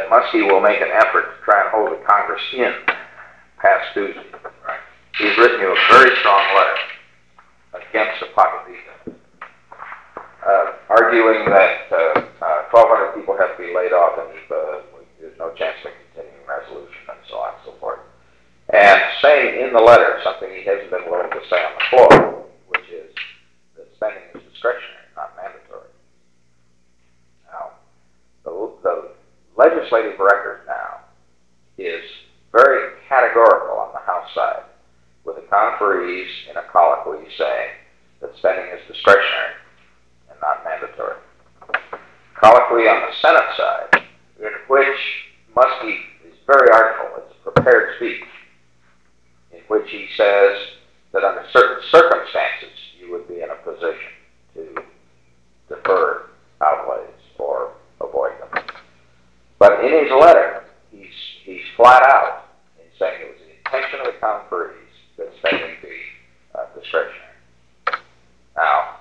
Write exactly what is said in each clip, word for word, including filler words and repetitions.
that Muskie will make an effort to try and hold the Congress in past Tuesday. Right. He's written you a very strong letter against the pocket veto, uh, arguing that uh, uh, twelve hundred people have to be laid off and uh, there's no chance of a continuing resolution and so on and so forth. And saying in the letter something he hasn't been willing to say on the floor, which is that spending is discretionary, not mandatory. Now, the, the legislative record now is very categorical on the House side, with the conferees in a colloquy saying that spending is discretionary and not mandatory. Colloquy on the Senate side, in which Muskie is very artful, it's a prepared speech, in which he says that under certain circumstances you would be in a position to defer outlays or avoid them. But in his letter, he's, he's flat out in saying it was the intention of the conferees that spending be uh, discretionary. Now,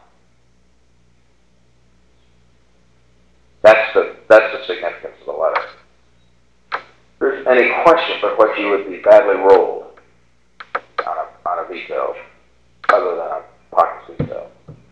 that's the, that's the significance of the letter. If there's any question but what you would be badly rolled on a, on a veto, other than a pocket veto.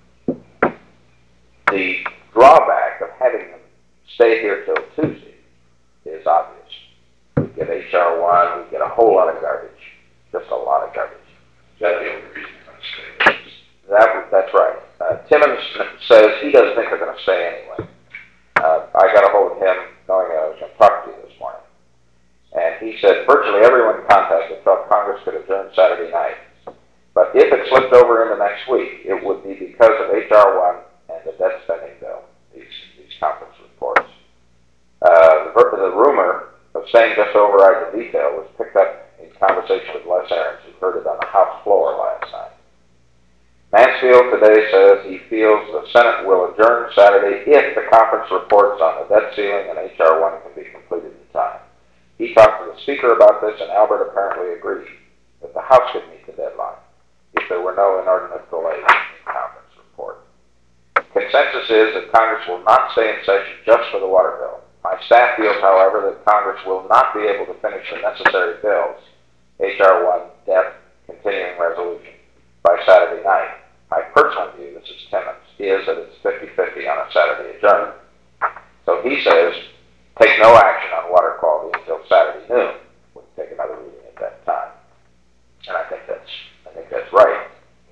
The drawback of having them stay here till Tuesday is obvious. We get H R one, we get a whole lot of garbage, just a lot of garbage. That's the only reason they're going to stay. That, that's right. Uh, Timmons says he doesn't think they're going to stay anyway. Uh, I got a hold of him knowing I was going to talk to you this morning. And he said virtually everyone contacted thought Congress could adjourn Saturday night. But if it slipped over into next week, it would be because of H R one and the debt spending bill, these, these conference reports. Uh, the, the rumor of saying just override the veto was picked up in conversation with Les Aarons, who heard it on the House floor last night. Mansfield today says he feels the Senate will adjourn Saturday if the conference reports on the debt ceiling and H R one can be completed in time. He talked to the Speaker about this, and Albert apparently agreed that the House could meet the deadline if there were no inordinate delays in the conference report. Consensus is that Congress will not stay in session just for the water bill. My staff feels, however, that Congress will not be able to finish the necessary bills, H R one, debt, continuing resolution, by Saturday night. My personal view, this is Timmons, is that it's fifty-fifty on a Saturday adjournment. So he says, take no action on water quality until Saturday noon. We'll take another reading at that time. And I think that's, I think that's right.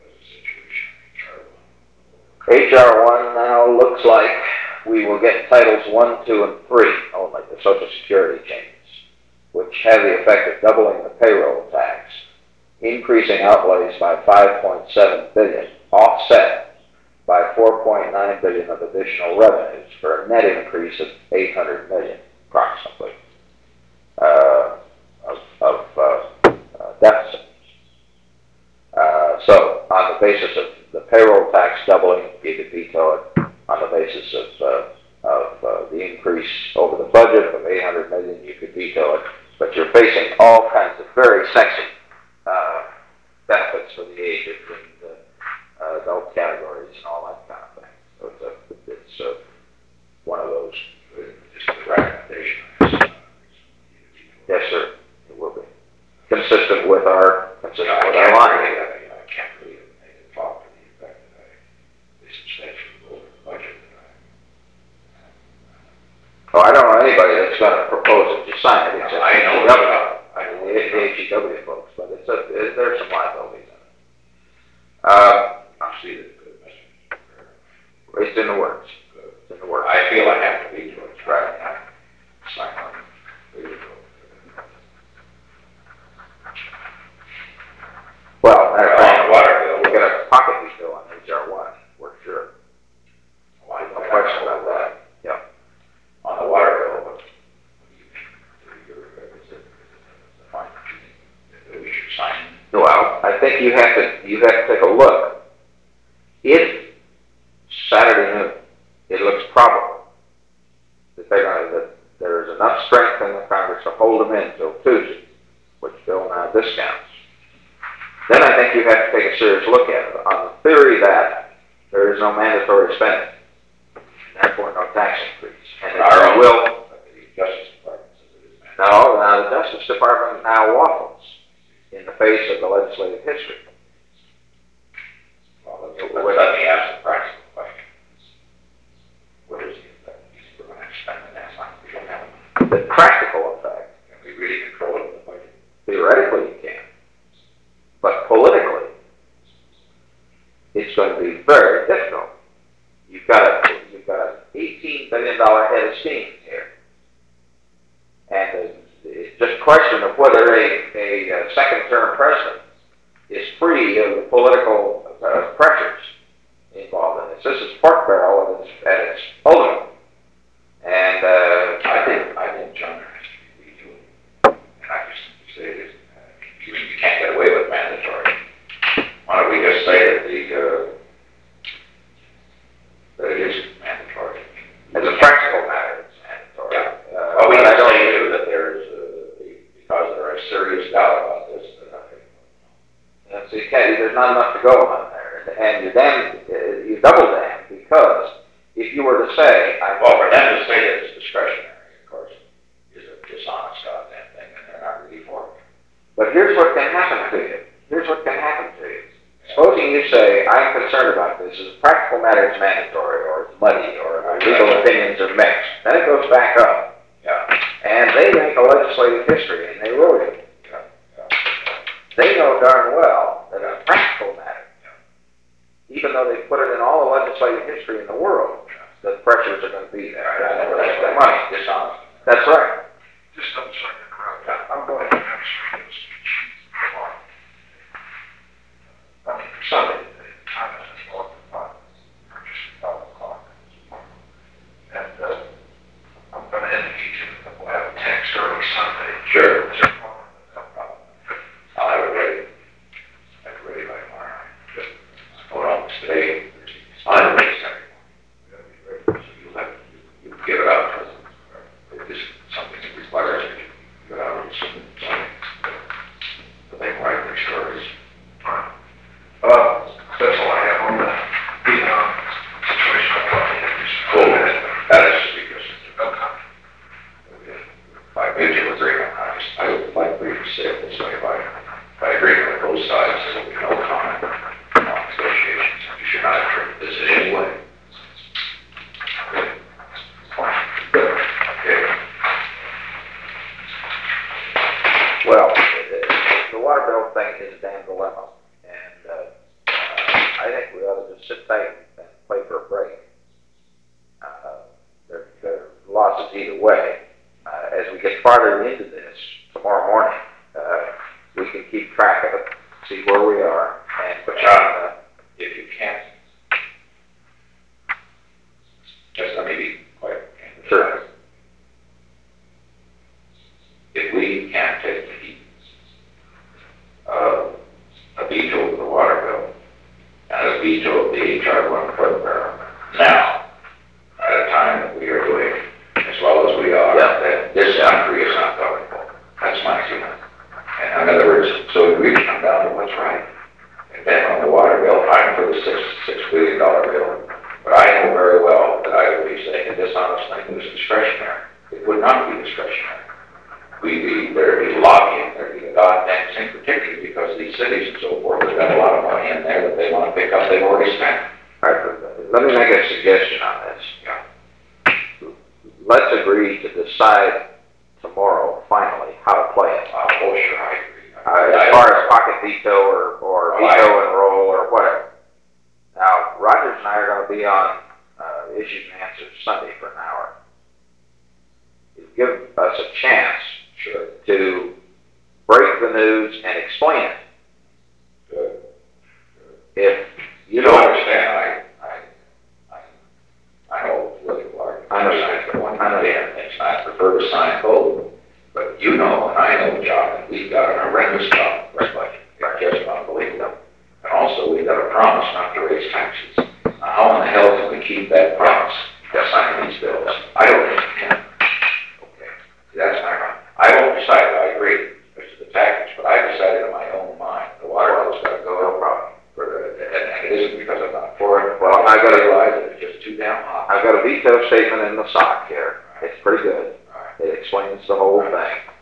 H R one now looks like we will get titles one, two, and three only, the Social Security changes, which have the effect of doubling the payroll tax, increasing outlays by five point seven billion dollars, offset by four point nine billion dollars of additional revenues for a net increase of eight hundred million dollars, approximately, uh, of, of uh, uh, deficit. Uh, so, on the basis of the payroll tax doubling, you could veto it. On the basis of, uh, of uh, the increase over the budget of eight hundred million dollars, you could veto it. But you're facing all kinds of very sexy uh, benefits for the aged and uh, uh, adult categories and all that kind of thing. So it's, a, it's uh, one of those. Just a recommendation. Yes, sir. It will be consistent with our consistent no, with our line. Really, I, mean, I can't really make a talk to the effect that I, they substantially over the budget. Oh, I don't know anybody that's going to propose it to sign it. It's no, I know it's about. I know the H E W folks, but it's a, it, there's some liabilities in it. Uh, I'll see that good. It's in the works. It's in the works. I feel I have to be to it. Right. Sign on. Well, matter of Well, fact, on the water bill, we'll get a pocket veto on H R one, we're sure. Why No question about that. Yeah. On the water bill, what do you think? We should sign. Well, I think you have to you have to take a look. If Saturday noon, it looks probable that they're going to, that there is enough strength in the Congress to hold them in until Tuesday, which Bill now discounts. Then I think you have to take a serious look at it on the theory that there is no mandatory spending, therefore no tax increase, and Our it own will. Justice Department No, now the Justice Department now waffles in the face of the legislative history. Well, let's, let's let me ask the practical question. What is the effect? We're going to have to spend the next time. We don't have it. The practical effect, Can we really control it in the budget? theoretically you can, but politically, it's going to be very difficult. You've got a, you've got an eighteen billion dollar head of steam here. And it's just a question of whether a, a, a second-term president is free of the political uh, pressures involved in this. This is pork barrel at its, at its ultimate. And uh, I think, I think John has to be doing it. And I just say this, uh, you, you can't get away with mandatory. Why don't we just say that the, uh, that it is mandatory? as a practical matter, it's mandatory. Yeah. Uh, Well, we but can I don't- say too that there's, uh, because there is serious doubt about this, that I think. Uh, so you can't, there's not enough to go on there, and you damn, uh, you double damn, because if you were to say, I, Well, for them to say that it's discretionary, of course, is a dishonest goddamn thing, and they're not really for it. but here's what can happen to you, here's what can happen to you. Supposing you say, I'm concerned about this, as a practical matter, it's mandatory, or it's muddy, or our legal opinions are mixed, then it goes back up, Yeah, and they make a legislative history, and they wrote it. yeah, yeah. They know darn well that as a practical matter, even though they put it in all the legislative history in the world, the pressures are going to be there. I know That's that's their right. money. Dishonest. That's right. Just double check the crowd. Yeah. I'm going to have to read this speech tomorrow. I mean, for Sunday, the time is twelve to five, or just twelve o'clock. And, uh, I'm going to indicate to them that we'll have a text early Sunday. Sure. Is there a problem? No problem. I'll have it ready. Have it ready by tomorrow night. Just, hold on, it's today, I'll have it ready Saturday. We gotta be ready, so you'll have, you, you give it out, because if this is something that requires it, you give it out on something, something. But they write their stories. Fine. Uh, that's all I have on the, the, um, situation of what Cool, that is because, Okay. by mutual agreement, I just, I would like for you to say it this way, by, by agreement with both sides, there will be no comment on negotiations. You should not have treated this in any way. Okay. Fine. Good. Okay. Well, the, the water bill thing is a damn dilemma, and uh, uh, I think we ought to just sit tight and play for a break. Uh, there, there are losses either way. Uh, as we get farther into this tomorrow morning, uh, we can keep track of it, see where we are, and But uh, John, if you can't, just let me be quite candid. Sure. If we can't take the heat, uh, a veto of the water bill, and a veto of the H R one program, now, at a time that we are doing as well as we are, Yeah. that this country is not going for. That's my feeling. And in other words, so we come down to what's right. And then on the water bill, I'm for the six, six billion dollar bill. But I know very well that I would be saying a dishonest thing was discretionary. It would not be discretionary. We'd be, there'd be lobbying, there'd be a goddamn thing, particularly because these cities and so forth have got a lot of money in there that they want to pick up, they've already spent. all right, let me make a suggestion on this. Yeah. Let's agree to decide tomorrow, finally, how to play it. Uh, oh, sure, I agree. Uh, as far as pocket veto or, or Oh, I- veto and roll or whatever. Now, Rogers and I are going to be on uh, issues and answers Sunday for an hour. Give us a chance Sure. to break the news and explain it. Good. If you You don't don't understand, I, I, I, I know political arguments. I know. I don't understand things, and I prefer to sign code. But you know, and I know, John, that we've got an horrendous problem, right, budget. It's just unbelievable. And also, we've got a promise not to raise taxes. Now, how in the hell can we keep that promise by signing these bills? I don't understand. Okay, see, that's my problem. I won't decide, I agree, as to the taxes, but I decided in my own mind, the water bill's gotta go, no problem. For the, and and it isn't because I'm not for it. Well, I gotta- realize that it's just too damn hot. I've got a veto statement in the sock here. It's pretty good. All right. It explains the whole thing.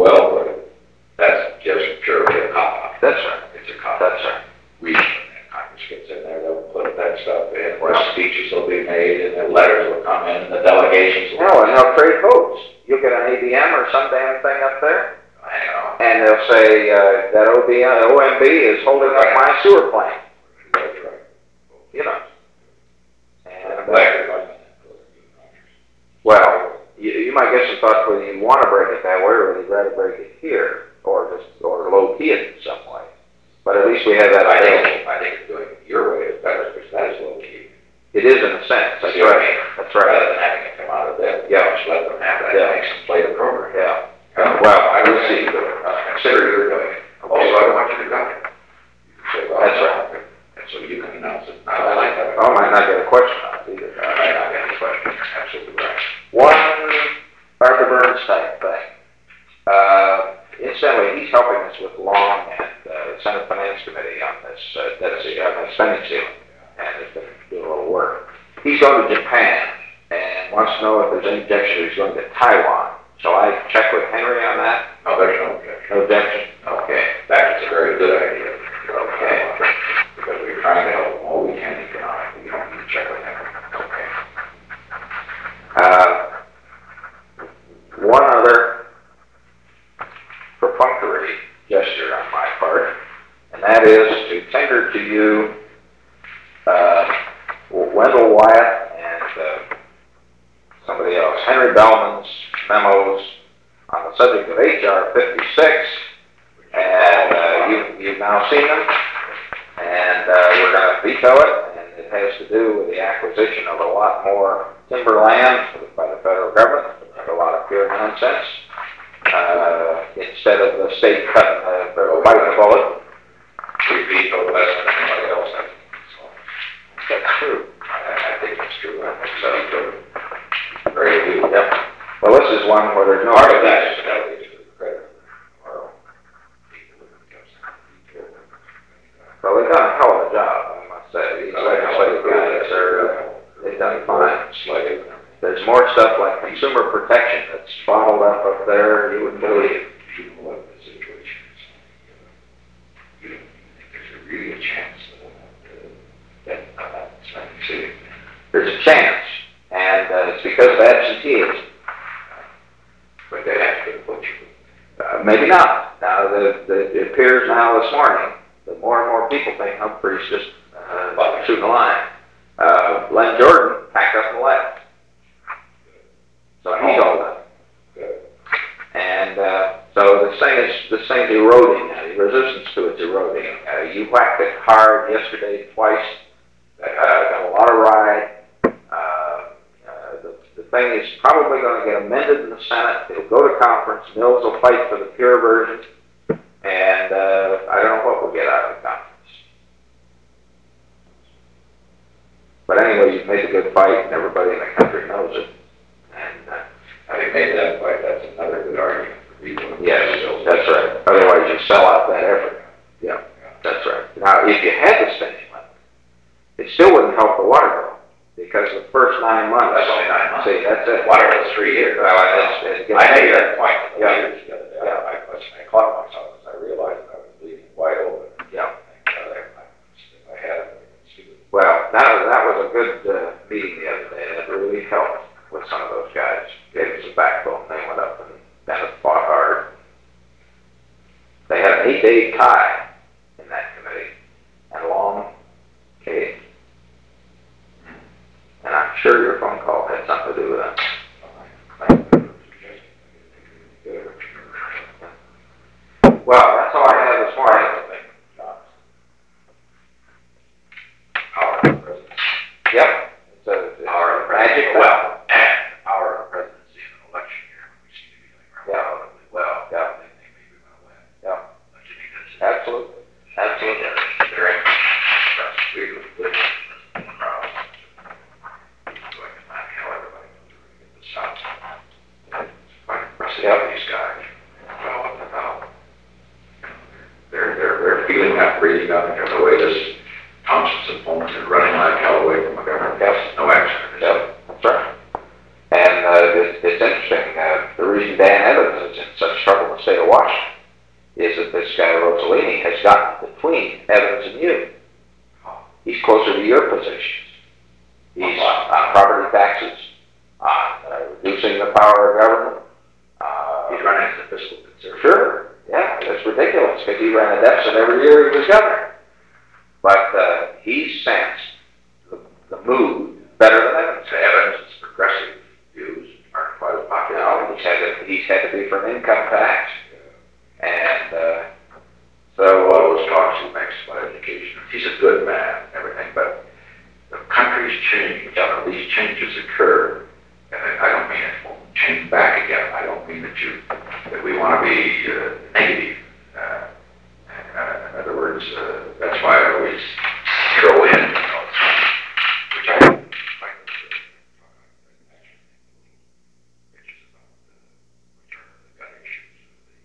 well put it, that's just purely a cop-out. That's right. It's a cop-out. That's right. We, Congress gets in there, they'll put that stuff in, where speeches will be made, and the letters will come in, and the delegations will. No, and they'll trade votes. You'll get an A B M or some damn thing up there, I know. and they'll say, uh, that O B, uh, O M B is holding up my sewer plant, That's right. you know. And And, I'm uh, glad you're like that. well, you, you might get some thoughts whether you want to break it that way, or whether you'd rather break it here, or just, or low key it in some way. But at least we have that I available. think, I think doing it your way is better, because that is low key. It is in a sense, that's See what I right, mean? that's right, Rather than having it come out of them, Yeah. just let them have it, Yeah. and makes them play the program. yeah. Uh, Well, I we'll would see. see, uh, consider you're doing it. Also, I don't want you to gun it. You can say, well, That's no, right. and so you can announce it. I like that. I might not get a question on it either. I might not get any questions, absolutely right. One Barbara Burns type thing. Uh, incidentally, he's helping us with Long and uh, Senate Finance Committee on this, uh, debt ceiling, on the spending ceiling, and has been doing a little work. He's going to Japan and wants to know if there's any objection. He's going to Taiwan. Shall I check with Henry on that? No, there's no objection. No objection? Okay, that is a very good idea. Okay. Because we're trying to help them all we can economically, you don't need to check with them. Okay. Uh, one other perfunctory gesture on my part, and that is to tender to you uh, Wendell Wyatt and uh, somebody else, Henry Bellman's memos on the subject of H R fifty-six, and uh, you, you've now seen them, and uh, we're going to veto it, and it has to do with the acquisition of a lot more timber land by the federal government, a lot of pure nonsense, uh, instead of the state cutting the, or biting the bullet. We veto less than anybody else, I think. So, That's true. I, I think it's true. I think so. Very good. Yep. Well, this is one where there's no. Part of that is that we give credit for our people who give us. Well, they've done a hell of a job, I must say. These legislative guys are, they've done fine. Slave. There's more stuff like consumer protection that's bottled up up there, you wouldn't believe. You know what the situation is. You don't think there's a real chance that, that, uh, Atlantic City. There's a chance, and uh, it's because of absenteeism. But they have to put you. Uh, maybe not. Now, the, the, it appears now this morning that more and more people think Humphrey's just uh, shooting a line. Uh, Len Jordan packed up and left. So he's all done. Good. And uh, so this thing is this thing's eroding now. The resistance to it's eroding. Uh, you whacked it hard yesterday twice. Uh, got a lot of ride. Uh, uh, the, the thing is probably going to get amended in the Senate. It'll go to conference. Mills will fight for the pure version. And uh, I don't know what we'll get out of the conference. But anyway, you've made a good fight, and everybody in the country knows it. And uh, Having made that fight, that's another good argument for people. yes, that's right. Otherwise, you sell out that effort. Yeah, that's right. Now, if you had the spending limit, it still wouldn't help the water bill because the first nine months. That's only nine months. See, that's it. Water bill's three years. Well, it's, it gets I made that point to the Yeah. leaders the other day. I, I, I caught myself as I realized I was leaving wide open. Yeah. And, uh, I, if I had it, stupid. Well, that was, that was a good uh, meeting the other day. It really helped with some of those guys. Gave us a backbone. They went up and Bennett fought hard. They had an eight-day tie in that committee, and Long caved. And I'm sure your phone call had something to do with that. Well, that's all I have this morning. Power of the presidency. Yep. It's a, it's Power of a the magic presidency. thing. Well, and power of the presidency in an election year, we seem to be doing Yeah. relatively well. Yeah. They think maybe we're gonna win. Yeah. Don't you think that's? Absolutely. Absolutely. Very much. That's really good. Proud. So I can imagine how everybody knows we're gonna get this out. Quite impressive, Yep. these guys. Well, what the hell? They're, they're, they're feeling that breathing out because the way this Thompson's and Fulmer's are running like hell away from a government. Yes. No action. Yep, that's right. And uh, it's, it's interesting, uh, the reason Dan Evans is in such trouble in the state of of Washington, is that this guy Rossellini has gotten between Evans and you. He's closer to your positions. He's on property taxes, on uh, reducing the power of government. Uh, He's running as a fiscal conservative. Sure, yeah, it's ridiculous, because he ran a deficit every year he was governor. But uh, he sensed the, the mood better than Evans. So Evans' progressive views aren't quite as popular. No, he's had to, he's had to be for an income tax. And uh, so... All those talks he makes about education, he's a good man and everything, but the country's changed, and these changes occur, and I don't mean it won't change back again. I don't mean that you, that we want to be uh, negative. Uh, uh, in other words, uh, that's why I always throw in, you know, which I find which is about the return of the gun issues,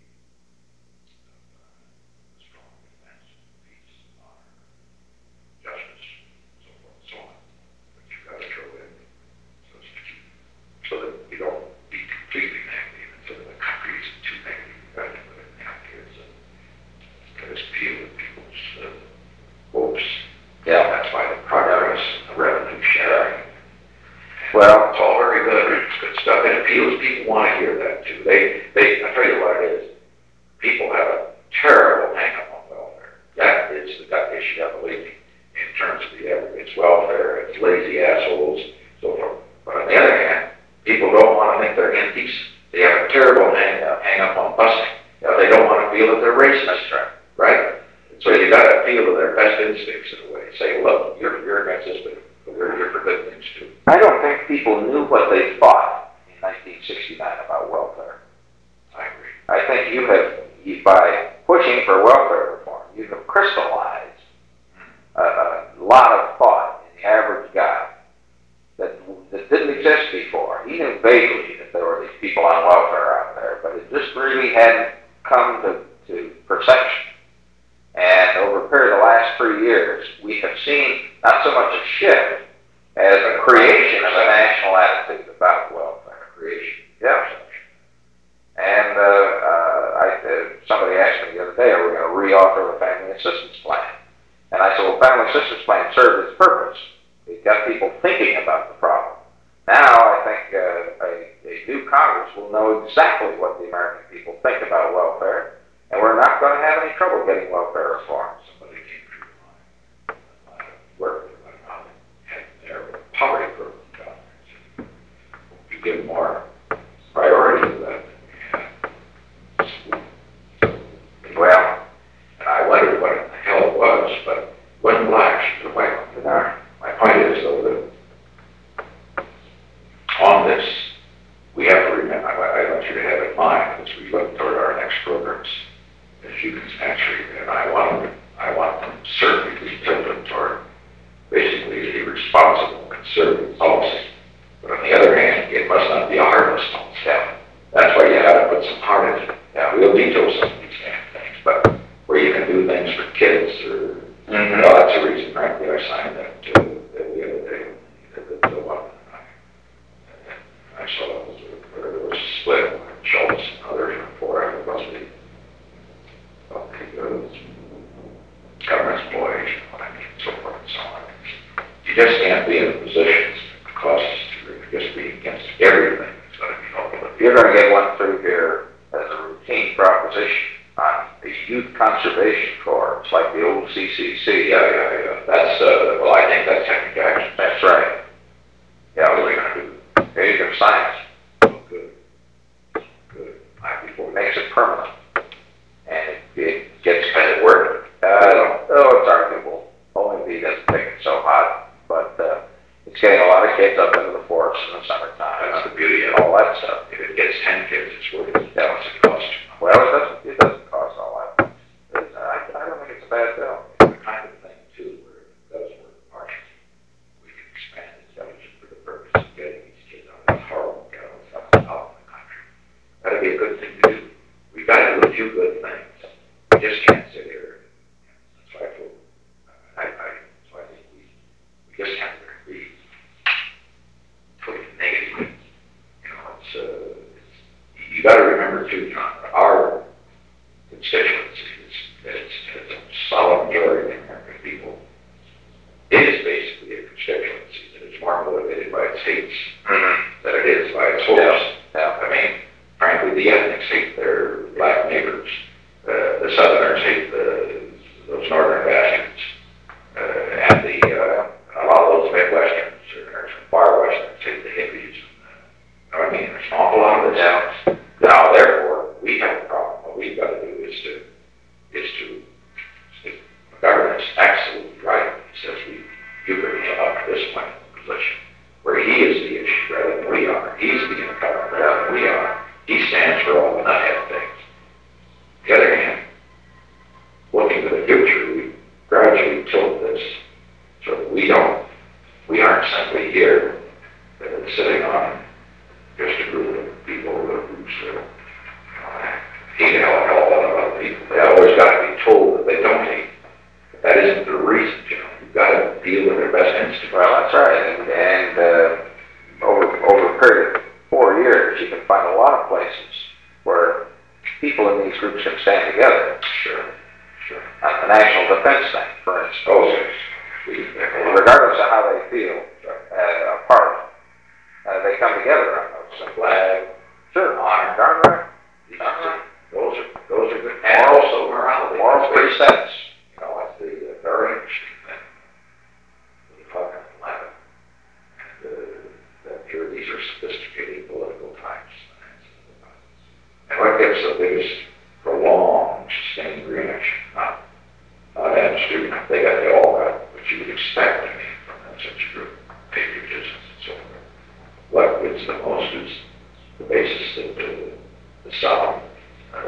the strong defense, peace, honor, justice, so forth and so on. But you've got to throw in so as to keep, so that you don't be completely negative, and so that the country isn't too negative. You've got to put it out here so let us appeal to people's uh, hopes. Yeah. That's why the progress, the revenue sharing. Well, It's all very good, it's good stuff. It appeals, people want to hear that too. They, they, I tell you what it is. People have a terrible hang-up on welfare. That is the gut issue, I believe me, in terms of the average. It's welfare, it's lazy assholes, so forth. But on the other hand, people don't want to think they're indecent. They have a terrible hang, uh, hang-up on busing. You know, they don't want to feel that they're racist, right? Right? So you got to appeal to their best instincts in a way. Say, look, you're, you're against this, but we're here for good things too. I don't think people knew what they thought in nineteen sixty-nine about welfare. I agree. I think you have, you, by pushing for welfare reform, you have crystallized a, a lot of thought in the average guy that, that didn't exist before. He knew vaguely that there were these people on welfare out there, but it just really hadn't come to, to perception. And over a period of the last three years, we have seen not so much a shift as a creation of a national attitude about welfare. Creation. Yeah. And uh, uh, I, uh, somebody asked me the other day, are we going to reauthor the Family Assistance Plan? And I said, well, Family Assistance Plan served its purpose. It got people thinking about the problem. Now I think uh, a, a new Congress will know exactly what the American people think about welfare, and we're not going to have any trouble getting welfare reform. Somebody came through my, my work with how they had their poverty program down there. So you give more priority to that than we had. Well, and I wondered what the hell it was, but it wasn't blacks, it was white ones. Uh, My point is, though, that on this, we have to remember, I, I want you to have in mind as we look toward our next programs, as you can actually, and I want them, I want them certainly to be tilted toward basically a responsible conservative policy. But on the other hand, it must not be a heartless policy. yeah. That's why you have to put some heart in it. Now, we'll veto some of these damn things, but where you can do things for kids or, Mm-hmm. well, that's the reason, frankly, I signed that, uh, that the other day, the, the one, I, I saw it was, where there was a split, like Schultz and others, and four, I think, mostly, well, the, uh, government employees, you know what I mean, so forth and so on. You just can't be in a position to cause us to just be against everything. It's got to be all of it. You're going to get one through here as a routine proposition on the Youth Conservation Corps. It's like the old C C C. Yeah, yeah, yeah. That's, uh, well, I think that's technical action. That's right. Yeah, What are we're we going gonna do? to do. You can sign it. Oh, good. Good. I, before It makes it permanent. And it, it gets Has it worked? Uh, oh, it's arguable. O M B doesn't think it's so hot, but uh, it's getting a lot of kids up into the forest in the summertime. That's the beauty of it. All that stuff. If it gets ten kids, it's worth it. Yeah. What's it cost? Well, it doesn't, it doesn't cost all that much. It's, I, I don't think it's a bad deal. It's the kind of thing, too, where it does work partially. We can expand its budget for the purpose of getting these kids out of this horrible ghetto out in the country. That'd be a good thing to do. We've got to do a few good things. We just can't sit here. That's why I feel, I, I, that's why I think we, we just can't be totally negative. You know, it's, uh, it's, you got to remember too, John, our is to, is to, McGovern's absolutely right. He says we, you bring him up to this point in the position where he is the issue rather than we are. He's the incumbent rather than we are. He stands for all the nuthead things. On the other hand, looking to the future, we gradually tilt this so that we don't, we aren't simply here uh, sitting on just a group of people who's uh, hate hell and hell of other people. They always got to be told that they don't hate. But that isn't the reason, you know. You've got to deal with their best instincts. Well, that's right, and, and uh, over, over a period of four years, you can find a lot of places where people in these groups can stand together. Sure, sure. On the national defense thing, for instance. Oh, yes. We, Regardless of how they feel uh, apart, uh, they come together on those things. flag, Sure, honor, darn right. these Darn are, right. those are, those are good. And also morality. Moral That's very- precepts. You know, it's the uh, very interesting thing. When you talk about eleven, and uh, that here, these are sophisticated political times. And what gets the biggest prolonged, sustained reaction? Not, not amnesty, they got, they all got what you would expect, I mean, from that such a group, patriotism and so forth. What gets the most is the basis that uh, the South uh,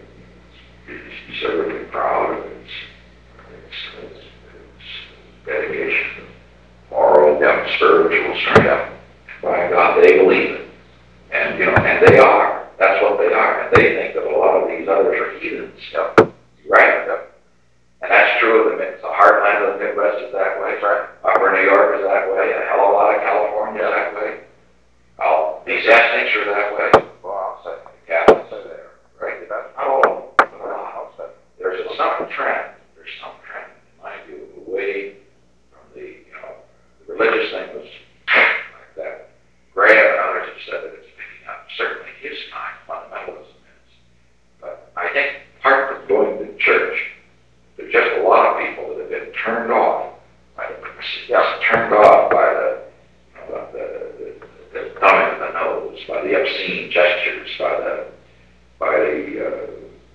is certainly proud of its, its, its, its dedication, moral, and spiritual strength. By God, they believe it. And, you know, and they are. That's what they are. And they think that a lot of these others are heathens. Yep. Right? Yep. And that's true of the, the heartland of the Midwest is that way. Right. Upper New York is that way. A hell of a lot of California is that way. All these ethnics are that way. Well, I'll say, The Catholics say are there. right. That's Oh, I'll say. there's a, some trend, there's some trend, in my view, away from the, you know, the religious thing was like that. Graham and others have said that it's picking up. Certainly his time, fundamentalism is. But I think part of going to church, there's just a lot of people that have been turned off by the privacy, Yeah. turned off by the, you know, the, the, the, the thumbing of the nose, by the obscene gestures, by the, by the, uh,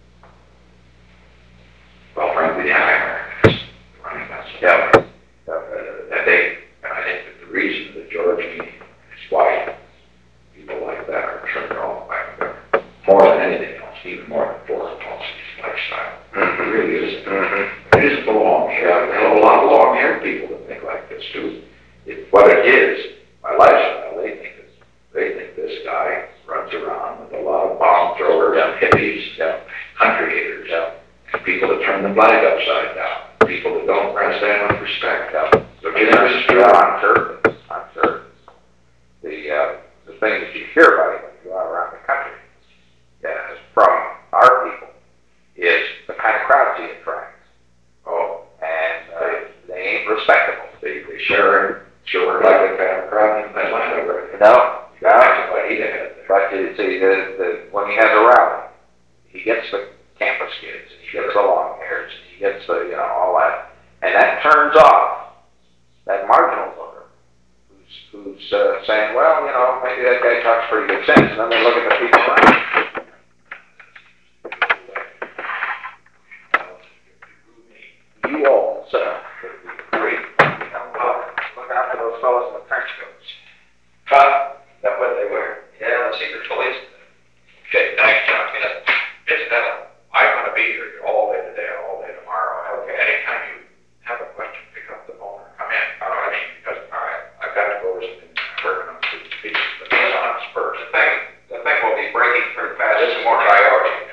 well, frankly, the anti-Americans running that. Yeah. Uh, and they, and I think that the reason that George Meany and his wife, people like that are turned off by McGovern, more than anything else, even more than foreign policy, lifestyle. Mhm. It really isn't. Mm-hmm. It isn't the long hair. There are a lot of long haired people that think like this too. It, what it is, my lifestyle, they think it's, they think this guy runs around with a lot of bomb throwers and hippies, Yeah. country haters, Yeah. and people that turn the flag upside down, people that don't stand with respect. Yeah. So you know, this is true. Yeah, I'm sure. I'm sure. The, uh, the thing that you hear about it when you go out around the country, yeah, is from our people, is the kind of crowds he attracts. Oh, And uh, they ain't respectable. they, they sure, sure like the kind of crowd in Atlanta, right? No, no. Imagine what he had there. But you see, the, the, when he has a rally, he gets the campus kids, and he gets the long hairs, and he gets the, you know, all that. And that turns off that marginal voter who's, who's uh, saying, well, you know, maybe that guy talks pretty good sense. And then they look at the people around. You all, so, great. You know, uh, look after those fellows in the trench coats. Huh? That what they wear? Yeah, the secret police. Okay, thanks, John. I mean, uh, incidentally, I'm gonna be here all day today, all day tomorrow. Okay, anytime you have a question, pick up the phone or come in. You know what I mean? Because, all right, I've got to go over something, working on some speeches, but this on spurs. The thing, the thing will be breaking pretty fast. This is more priority.